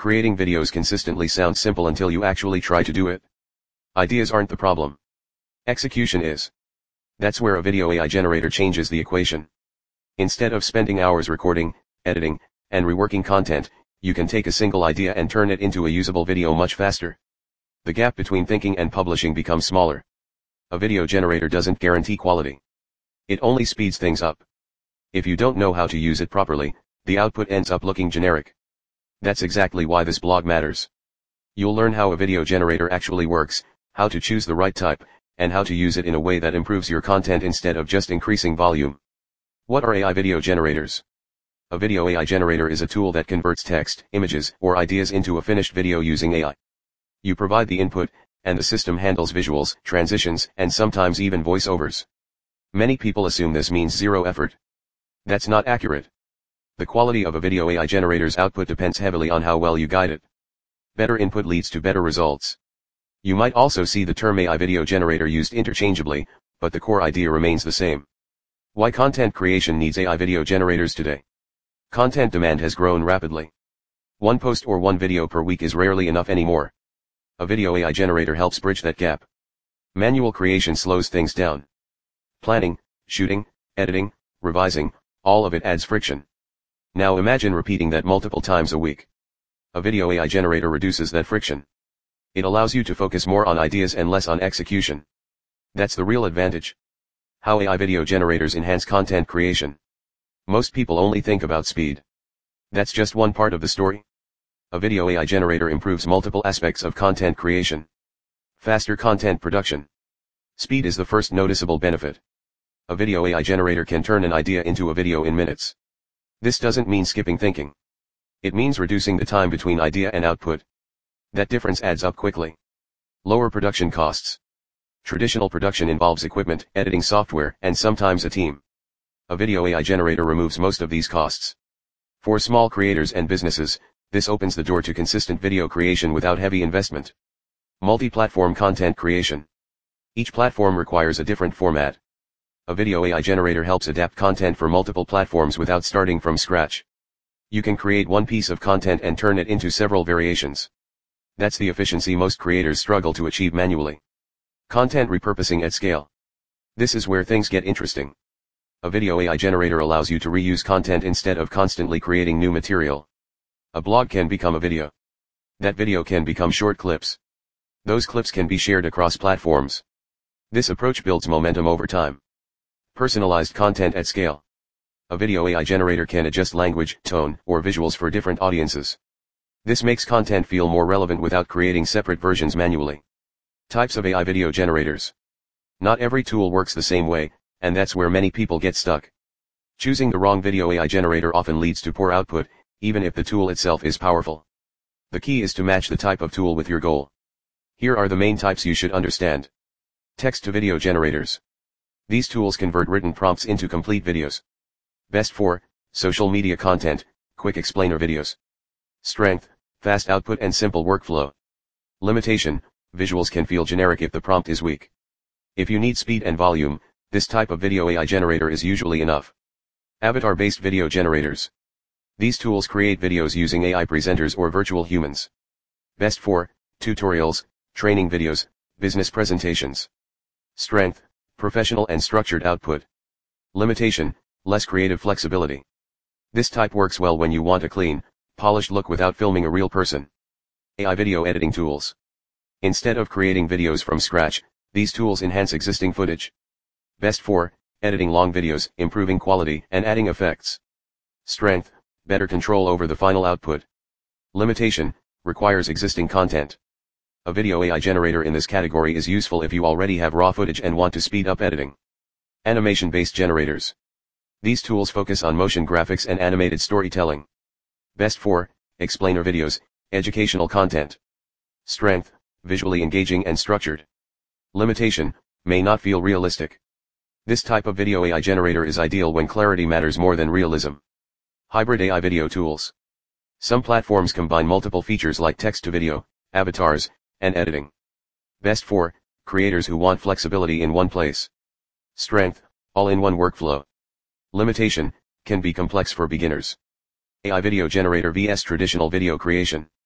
Creating videos consistently sounds simple until you actually try to do it. Ideas aren't the problem. Execution is. That's where a video AI generator changes the equation. Instead of spending hours recording, editing, and reworking content, you can take a single idea and turn it into a usable video much faster. The gap between thinking and publishing becomes smaller. A video generator doesn't guarantee quality. It only speeds things up. If you don't know how to use it properly, the output ends up looking generic. That's exactly why this blog matters. You'll learn how a video generator actually works, how to choose the right type, and how to use it in a way that improves your content instead of just increasing volume. What are AI video generators? A video AI generator is a tool that converts text, images, or ideas into a finished video using AI. You provide the input, and the system handles visuals, transitions, and sometimes even voiceovers. Many people assume this means zero effort. That's not accurate. The quality of a video AI generator's output depends heavily on how well you guide it. Better input leads to better results. You might also see the term AI video generator used interchangeably, but the core idea remains the same. Why content creation needs AI video generators today? Content demand has grown rapidly. One post or one video per week is rarely enough anymore. A video AI generator helps bridge that gap. Manual creation slows things down. Planning, shooting, editing, revising, all of it adds friction. Now imagine repeating that multiple times a week. A video AI generator reduces that friction. It allows you to focus more on ideas and less on execution. That's the real advantage. How AI video generators enhance content creation. Most people only think about speed. That's just one part of the story. A video AI generator improves multiple aspects of content creation. Faster content production. Speed is the first noticeable benefit. A video AI generator can turn an idea into a video in minutes. This doesn't mean skipping thinking. It means reducing the time between idea and output. That difference adds up quickly. Lower production costs. Traditional production involves equipment, editing software, and sometimes a team. A video AI generator removes most of these costs. For small creators and businesses, this opens the door to consistent video creation without heavy investment. Multi-platform content creation. Each platform requires a different format. A video AI generator helps adapt content for multiple platforms without starting from scratch. You can create one piece of content and turn it into several variations. That's the efficiency most creators struggle to achieve manually. Content repurposing at scale. This is where things get interesting. A video AI generator allows you to reuse content instead of constantly creating new material. A blog can become a video. That video can become short clips. Those clips can be shared across platforms. This approach builds momentum over time. Personalized content at scale. A video AI generator can adjust language, tone, or visuals for different audiences. This makes content feel more relevant without creating separate versions manually. Types of AI video generators. Not every tool works the same way, and that's where many people get stuck. Choosing the wrong video AI generator often leads to poor output, even if the tool itself is powerful. The key is to match the type of tool with your goal. Here are the main types you should understand. Text-to-video generators. These tools convert written prompts into complete videos. Best for social media content, quick explainer videos. Strength, fast output and simple workflow. Limitation, visuals can feel generic if the prompt is weak. If you need speed and volume, this type of video AI generator is usually enough. Avatar-based video generators. These tools create videos using AI presenters or virtual humans. Best for tutorials, training videos, business presentations. Strength, professional and structured output. Limitation, less creative flexibility. This type works well when you want a clean, polished look without filming a real person. AI video editing tools. Instead of creating videos from scratch, these tools enhance existing footage. Best for editing long videos, improving quality, and adding effects. Strength, better control over the final output. Limitation, requires existing content. A video AI generator in this category is useful if you already have raw footage and want to speed up editing. Animation-based generators. These tools focus on motion graphics and animated storytelling. Best for explainer videos, educational content. Strength, visually engaging and structured. Limitation, may not feel realistic. This type of video AI generator is ideal when clarity matters more than realism. Hybrid AI video tools. Some platforms combine multiple features like text-to-video, avatars, and editing. Best for creators who want flexibility in one place. Strength, all-in-one workflow. Limitation, can be complex for beginners. AI video generator vs traditional video creation.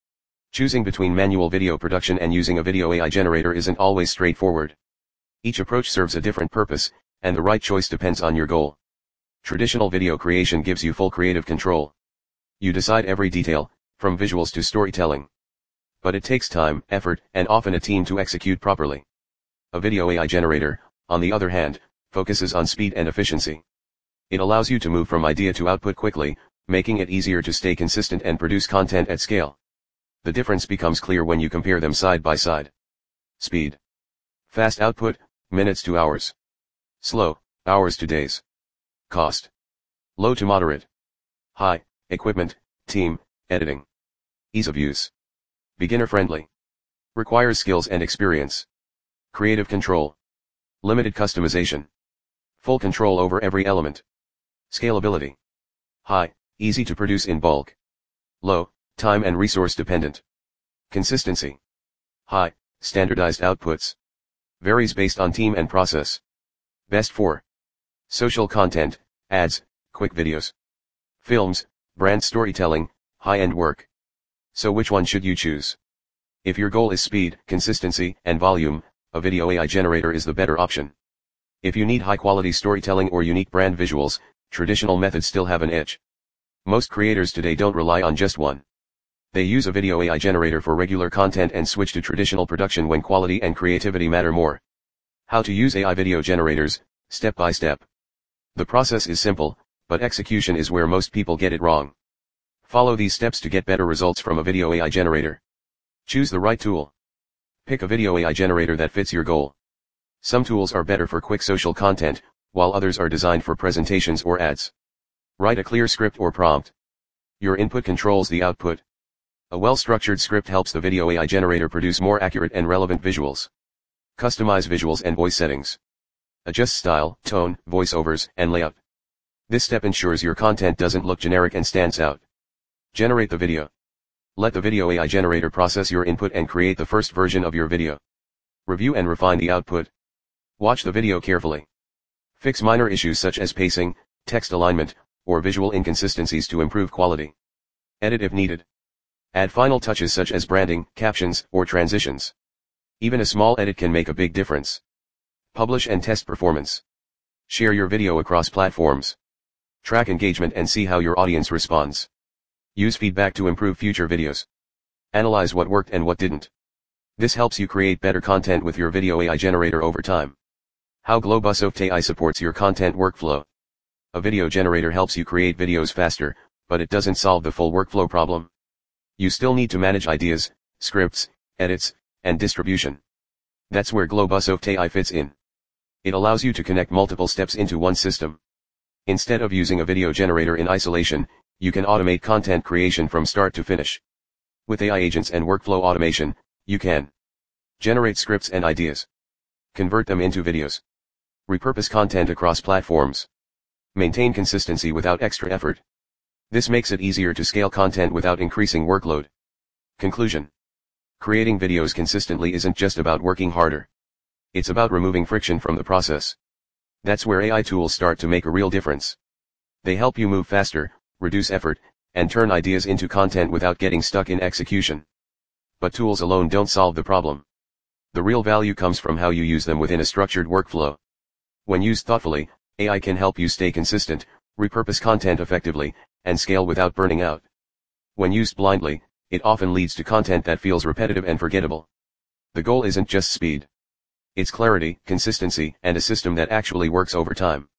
Choosing between manual video production and using a video AI generator isn't always straightforward. Each approach serves a different purpose, and the right choice depends on your goal. Traditional video creation gives you full creative control. You decide every detail, from visuals to storytelling. But it takes time, effort, and often a team to execute properly. A video AI generator, on the other hand, focuses on speed and efficiency. It allows you to move from idea to output quickly, making it easier to stay consistent and produce content at scale. The difference becomes clear when you compare them side by side. Speed. Fast output, minutes to hours. Slow, hours to days. Cost. Low to moderate. High, equipment, team, editing. Ease of use. Beginner friendly. Requires skills and experience. Creative control. Limited customization. Full control over every element. Scalability. High, easy to produce in bulk. Low, time and resource dependent. Consistency. High, standardized outputs. Varies based on team and process. Best for social content, ads, quick videos. Films, brand storytelling, high-end work. So which one should you choose? If your goal is speed, consistency, and volume, a video AI generator is the better option. If you need high-quality storytelling or unique brand visuals, traditional methods still have an edge. Most creators today don't rely on just one. They use a video AI generator for regular content and switch to traditional production when quality and creativity matter more. How to use AI video generators, step by step. The process is simple, but execution is where most people get it wrong. Follow these steps to get better results from a video AI generator. Choose the right tool. Pick a video AI generator that fits your goal. Some tools are better for quick social content, while others are designed for presentations or ads. Write a clear script or prompt. Your input controls the output. A well-structured script helps the video AI generator produce more accurate and relevant visuals. Customize visuals and voice settings. Adjust style, tone, voiceovers, and layout. This step ensures your content doesn't look generic and stands out. Generate the video. Let the video AI generator process your input and create the first version of your video. Review and refine the output. Watch the video carefully. Fix minor issues such as pacing, text alignment, or visual inconsistencies to improve quality. Edit if needed. Add final touches such as branding, captions, or transitions. Even a small edit can make a big difference. Publish and test performance. Share your video across platforms. Track engagement and see how your audience responds. Use feedback to improve future videos. Analyze what worked and what didn't. This helps you create better content with your video AI generator over time. How Globosoft AI supports your content workflow. A video generator helps you create videos faster, but it doesn't solve the full workflow problem. You still need to manage ideas, scripts, edits, and distribution. That's where Globosoft AI fits in. It allows you to connect multiple steps into one system. Instead of using a video generator in isolation, you can automate content creation from start to finish. With AI agents and workflow automation, you can generate scripts and ideas, convert them into videos, repurpose content across platforms, maintain consistency without extra effort. This makes it easier to scale content without increasing workload. Conclusion. Creating videos consistently isn't just about working harder. It's about removing friction from the process. That's where AI tools start to make a real difference. They help you move faster, reduce effort, and turn ideas into content without getting stuck in execution. But tools alone don't solve the problem. The real value comes from how you use them within a structured workflow. When used thoughtfully, AI can help you stay consistent, repurpose content effectively, and scale without burning out. When used blindly, it often leads to content that feels repetitive and forgettable. The goal isn't just speed. It's clarity, consistency, and a system that actually works over time.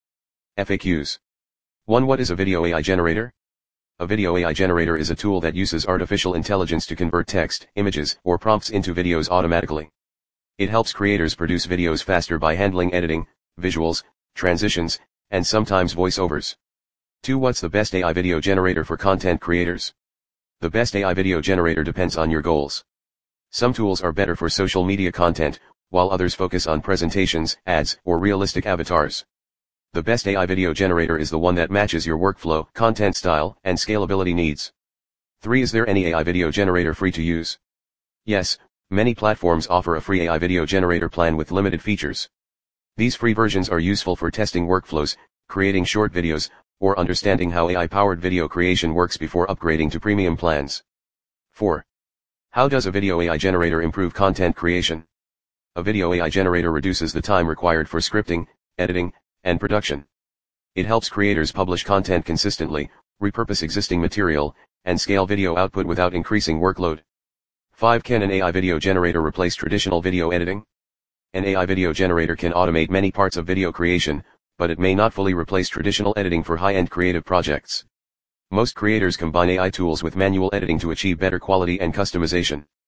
FAQs. 1. What is a video AI generator? A video AI generator is a tool that uses artificial intelligence to convert text, images, or prompts into videos automatically. It helps creators produce videos faster by handling editing, visuals, transitions, and sometimes voiceovers. 2. What's the best AI video generator for content creators? The best AI video generator depends on your goals. Some tools are better for social media content, while others focus on presentations, ads, or realistic avatars. The best AI video generator is the one that matches your workflow, content style, and scalability needs. 3. Is there any AI video generator free to use? Yes, many platforms offer a free AI video generator plan with limited features. These free versions are useful for testing workflows, creating short videos, or understanding how AI-powered video creation works before upgrading to premium plans. 4. How does a video AI generator improve content creation? A video AI generator reduces the time required for scripting, editing, and production. It helps creators publish content consistently, repurpose existing material, and scale video output without increasing workload. 5. Can an AI video generator replace traditional video editing? An AI video generator can automate many parts of video creation, but it may not fully replace traditional editing for high-end creative projects. Most creators combine AI tools with manual editing to achieve better quality and customization.